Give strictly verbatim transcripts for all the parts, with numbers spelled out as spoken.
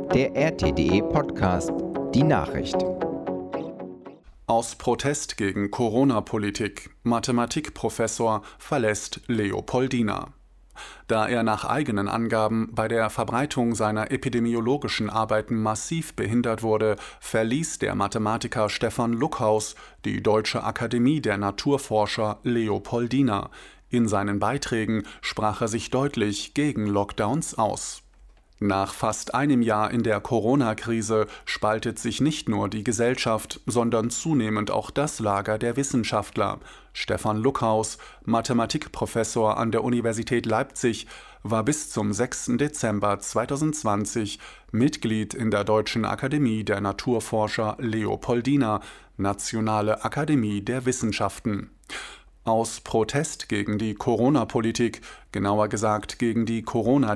Der R T D Podcast Die Nachricht. Aus Protest gegen Corona-Politik. Mathematikprofessor verlässt Leopoldina. Da er nach eigenen Angaben bei der Verbreitung seiner epidemiologischen Arbeiten massiv behindert wurde, verließ der Mathematiker Stefan Luckhaus die Deutsche Akademie der Naturforscher Leopoldina. In seinen Beiträgen sprach er sich deutlich gegen Lockdowns aus. Nach fast einem Jahr in der Corona-Krise spaltet sich nicht nur die Gesellschaft, sondern zunehmend auch das Lager der Wissenschaftler. Stefan Luckhaus, Mathematikprofessor an der Universität Leipzig, war bis zum sechsten Dezember zweitausendzwanzig Mitglied in der Deutschen Akademie der Naturforscher Leopoldina, Nationale Akademie der Wissenschaften. Aus Protest gegen die Corona-Politik, genauer gesagt gegen die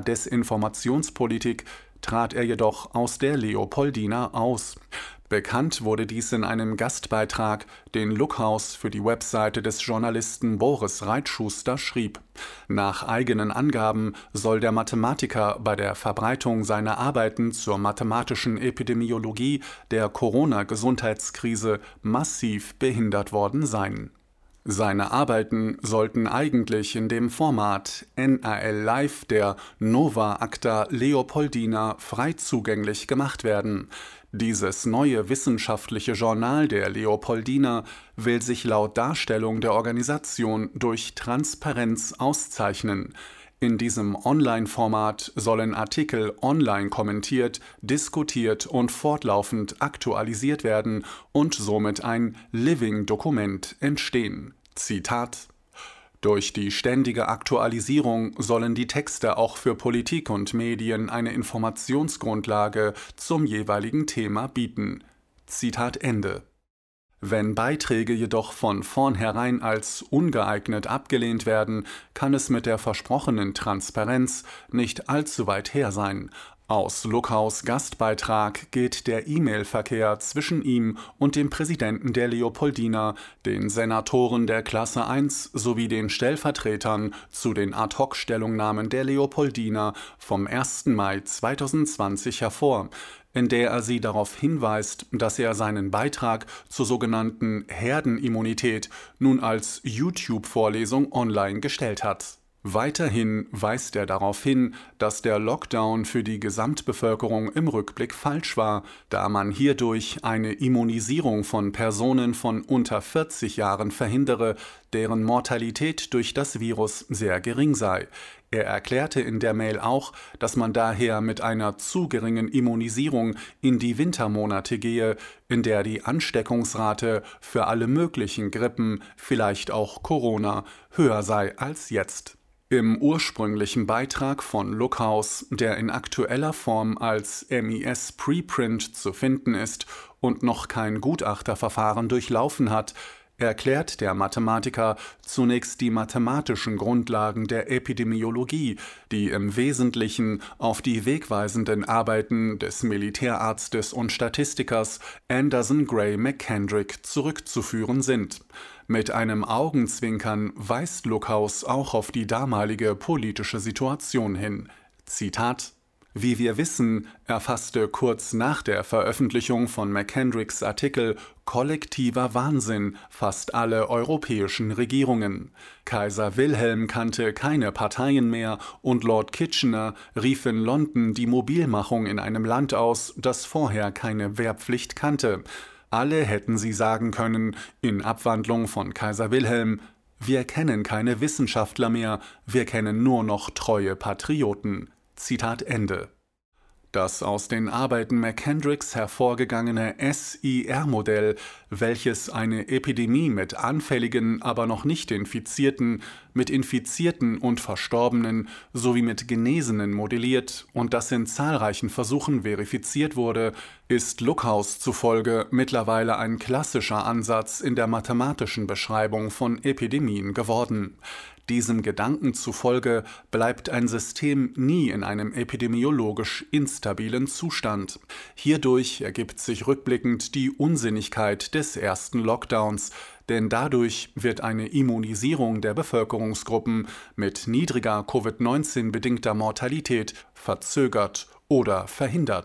Corona-Desinformationspolitik, trat er jedoch aus der Leopoldina aus. Bekannt wurde dies in einem Gastbeitrag, den Luckhaus für die Webseite des Journalisten Boris Reitschuster schrieb. Nach eigenen Angaben soll der Mathematiker bei der Verbreitung seiner Arbeiten zur mathematischen Epidemiologie der Corona-Gesundheitskrise massiv behindert worden sein. Seine Arbeiten sollten eigentlich in dem Format N A L Live der Nova Acta Leopoldina frei zugänglich gemacht werden. Dieses neue wissenschaftliche Journal der Leopoldina will sich laut Darstellung der Organisation durch Transparenz auszeichnen. In diesem Online-Format sollen Artikel online kommentiert, diskutiert und fortlaufend aktualisiert werden und somit ein Living-Dokument entstehen. Zitat: Durch die ständige Aktualisierung sollen die Texte auch für Politik und Medien eine Informationsgrundlage zum jeweiligen Thema bieten. Zitat Ende. Wenn Beiträge jedoch von vornherein als ungeeignet abgelehnt werden, kann es mit der versprochenen Transparenz nicht allzu weit her sein. Aus Luckhaus' Gastbeitrag geht der E-Mail-Verkehr zwischen ihm und dem Präsidenten der Leopoldina, den Senatoren der Klasse eins sowie den Stellvertretern zu den Ad-hoc-Stellungnahmen der Leopoldina vom ersten Mai zweitausendzwanzig hervor, in der er sie darauf hinweist, dass er seinen Beitrag zur sogenannten Herdenimmunität nun als YouTube-Vorlesung online gestellt hat. Weiterhin weist er darauf hin, dass der Lockdown für die Gesamtbevölkerung im Rückblick falsch war, da man hierdurch eine Immunisierung von Personen von unter vierzig Jahren verhindere, deren Mortalität durch das Virus sehr gering sei. Er erklärte in der Mail auch, dass man daher mit einer zu geringen Immunisierung in die Wintermonate gehe, in der die Ansteckungsrate für alle möglichen Grippen, vielleicht auch Corona, höher sei als jetzt. Im ursprünglichen Beitrag von Luckhaus, der in aktueller Form als M I S Preprint zu finden ist und noch kein Gutachterverfahren durchlaufen hat, erklärt der Mathematiker zunächst die mathematischen Grundlagen der Epidemiologie, die im Wesentlichen auf die wegweisenden Arbeiten des Militärarztes und Statistikers Anderson Gray McKendrick zurückzuführen sind. Mit einem Augenzwinkern weist Luckhaus auch auf die damalige politische Situation hin. Zitat: Wie wir wissen, erfasste kurz nach der Veröffentlichung von McKendricks Artikel kollektiver Wahnsinn fast alle europäischen Regierungen. Kaiser Wilhelm kannte keine Parteien mehr und Lord Kitchener rief in London die Mobilmachung in einem Land aus, das vorher keine Wehrpflicht kannte. Alle hätten sie sagen können, in Abwandlung von Kaiser Wilhelm: Wir kennen keine Wissenschaftler mehr, wir kennen nur noch treue Patrioten. Zitat Ende. Das aus den Arbeiten McKendricks hervorgegangene S I R-Modell, welches eine Epidemie mit anfälligen, aber noch nicht Infizierten, mit Infizierten und Verstorbenen sowie mit Genesenen modelliert und das in zahlreichen Versuchen verifiziert wurde, ist Luckhaus zufolge mittlerweile ein klassischer Ansatz in der mathematischen Beschreibung von Epidemien geworden. Diesem Gedanken zufolge bleibt ein System nie in einem epidemiologisch instabilen Zustand. Hierdurch ergibt sich rückblickend die Unsinnigkeit des ersten Lockdowns, denn dadurch wird eine Immunisierung der Bevölkerungsgruppen mit niedriger Covid neunzehn bedingter Mortalität verzögert oder verhindert.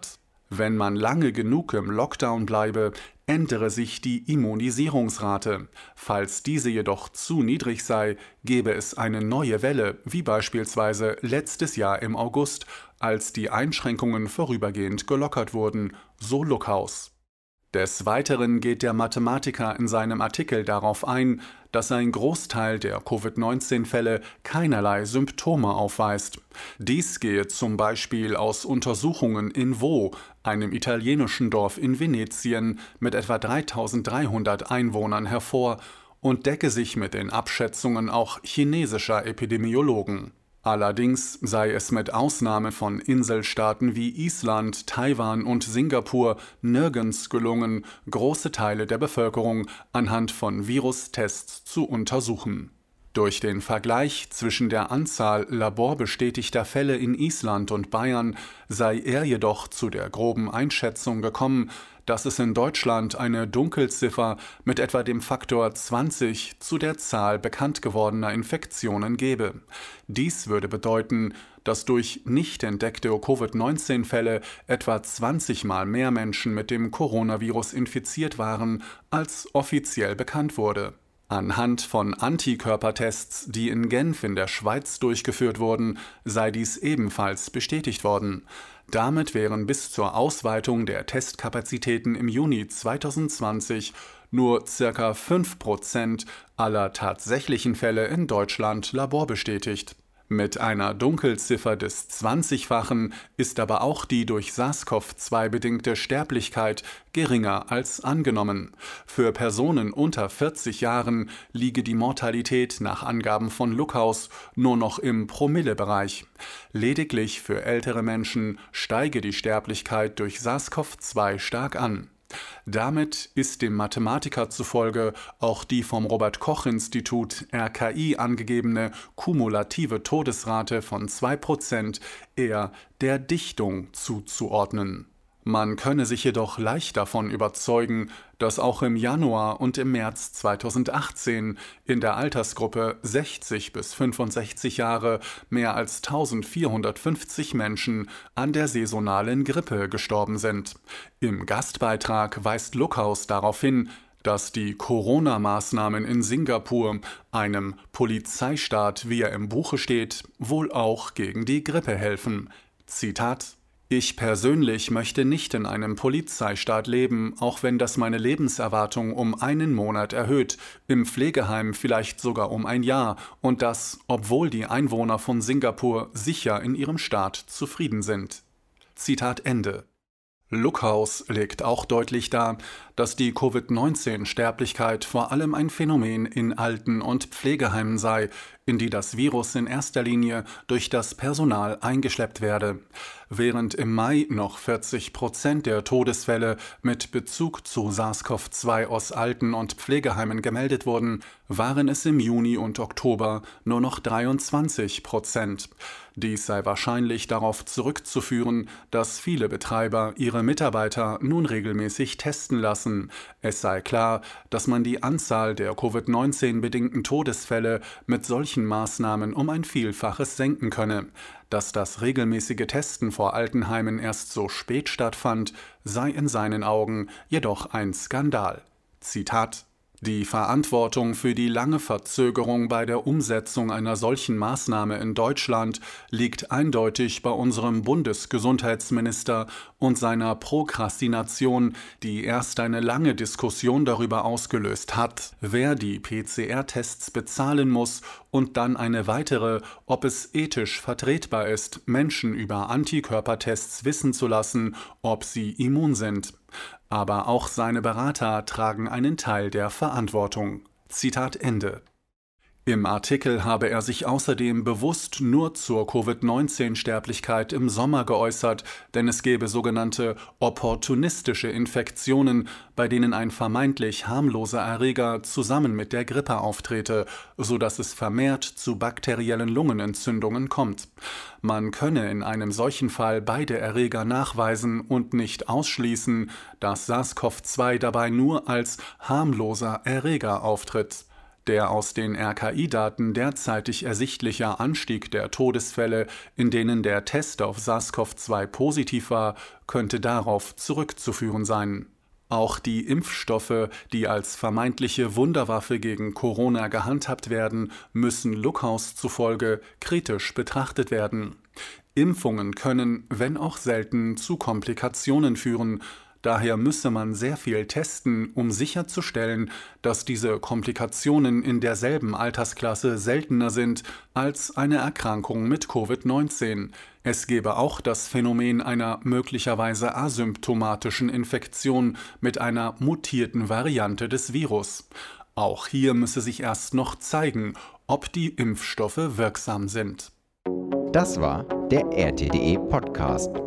Wenn man lange genug im Lockdown bleibe, ändere sich die Immunisierungsrate. Falls diese jedoch zu niedrig sei, gebe es eine neue Welle, wie beispielsweise letztes Jahr im August, als die Einschränkungen vorübergehend gelockert wurden, so Luckhaus. Des Weiteren geht der Mathematiker in seinem Artikel darauf ein, dass ein Großteil der Covid neunzehn Fälle keinerlei Symptome aufweist. Dies gehe zum Beispiel aus Untersuchungen in Vo, einem italienischen Dorf in Venetien mit etwa dreitausenddreihundert Einwohnern, hervor und decke sich mit den Abschätzungen auch chinesischer Epidemiologen. Allerdings sei es mit Ausnahme von Inselstaaten wie Island, Taiwan und Singapur nirgends gelungen, große Teile der Bevölkerung anhand von Virustests zu untersuchen. Durch den Vergleich zwischen der Anzahl laborbestätigter Fälle in Island und Bayern sei er jedoch zu der groben Einschätzung gekommen, dass es in Deutschland eine Dunkelziffer mit etwa dem Faktor zwanzig zu der Zahl bekannt gewordener Infektionen gebe. Dies würde bedeuten, dass durch nicht entdeckte Covid neunzehn Fälle etwa zwanzig Mal mehr Menschen mit dem Coronavirus infiziert waren, als offiziell bekannt wurde. Anhand von Antikörpertests, die in Genf in der Schweiz durchgeführt wurden, sei dies ebenfalls bestätigt worden. Damit wären bis zur Ausweitung der Testkapazitäten im Juni zweitausendzwanzig nur ca. fünf Prozent aller tatsächlichen Fälle in Deutschland laborbestätigt. Mit einer Dunkelziffer des zwanzigfachen ist aber auch die durch SARS-CoV zwei bedingte Sterblichkeit geringer als angenommen. Für Personen unter vierzig Jahren liege die Mortalität nach Angaben von Luckhaus nur noch im Promillebereich. Lediglich für ältere Menschen steige die Sterblichkeit durch SARS-CoV zwei stark an. Damit ist dem Mathematiker zufolge auch die vom Robert-Koch-Institut R K I angegebene kumulative Todesrate von zwei Prozent eher der Dichtung zuzuordnen. Man könne sich jedoch leicht davon überzeugen, dass auch im Januar und im März zweitausendachtzehn in der Altersgruppe sechzig bis fünfundsechzig Jahre mehr als eintausendvierhundertfünfzig Menschen an der saisonalen Grippe gestorben sind. Im Gastbeitrag weist Luckhaus darauf hin, dass die Corona-Maßnahmen in Singapur, einem Polizeistaat, wie er im Buche steht, wohl auch gegen die Grippe helfen. Zitat: Ich persönlich möchte nicht in einem Polizeistaat leben, auch wenn das meine Lebenserwartung um einen Monat erhöht, im Pflegeheim vielleicht sogar um ein Jahr, und das, obwohl die Einwohner von Singapur sicher in ihrem Staat zufrieden sind. Zitat Ende. Luckhaus legt auch deutlich dar, dass die Covid neunzehn Sterblichkeit vor allem ein Phänomen in Alten- und Pflegeheimen sei, in die das Virus in erster Linie durch das Personal eingeschleppt werde. Während im Mai noch vierzig Prozent der Todesfälle mit Bezug zu SARS-CoV zwei aus Alten- und Pflegeheimen gemeldet wurden, waren es im Juni und Oktober nur noch dreiundzwanzig Prozent. Dies sei wahrscheinlich darauf zurückzuführen, dass viele Betreiber ihre Mitarbeiter nun regelmäßig testen lassen. Es sei klar, dass man die Anzahl der Covid neunzehn bedingten Todesfälle mit solchen Maßnahmen um ein Vielfaches senken könne. Dass das regelmäßige Testen vor Altenheimen erst so spät stattfand, sei in seinen Augen jedoch ein Skandal. Zitat: Die Verantwortung für die lange Verzögerung bei der Umsetzung einer solchen Maßnahme in Deutschland liegt eindeutig bei unserem Bundesgesundheitsminister und seiner Prokrastination, die erst eine lange Diskussion darüber ausgelöst hat, wer die P C R-Tests bezahlen muss, und dann eine weitere, ob es ethisch vertretbar ist, Menschen über Antikörpertests wissen zu lassen, ob sie immun sind. Aber auch seine Berater tragen einen Teil der Verantwortung. Zitat Ende. Im Artikel habe er sich außerdem bewusst nur zur Covid neunzehn Sterblichkeit im Sommer geäußert, denn es gebe sogenannte opportunistische Infektionen, bei denen ein vermeintlich harmloser Erreger zusammen mit der Grippe auftrete, sodass es vermehrt zu bakteriellen Lungenentzündungen kommt. Man könne in einem solchen Fall beide Erreger nachweisen und nicht ausschließen, dass SARS-CoV zwei dabei nur als harmloser Erreger auftritt. Der aus den R K I-Daten derzeitig ersichtliche Anstieg der Todesfälle, in denen der Test auf SARS-C o V zwei positiv war, könnte darauf zurückzuführen sein. Auch die Impfstoffe, die als vermeintliche Wunderwaffe gegen Corona gehandhabt werden, müssen Luckhaus zufolge kritisch betrachtet werden. Impfungen können, wenn auch selten, zu Komplikationen führen. Daher müsse man sehr viel testen, um sicherzustellen, dass diese Komplikationen in derselben Altersklasse seltener sind als eine Erkrankung mit Covid neunzehn. Es gebe auch das Phänomen einer möglicherweise asymptomatischen Infektion mit einer mutierten Variante des Virus. Auch hier müsse sich erst noch zeigen, ob die Impfstoffe wirksam sind. Das war der R T D E Podcast.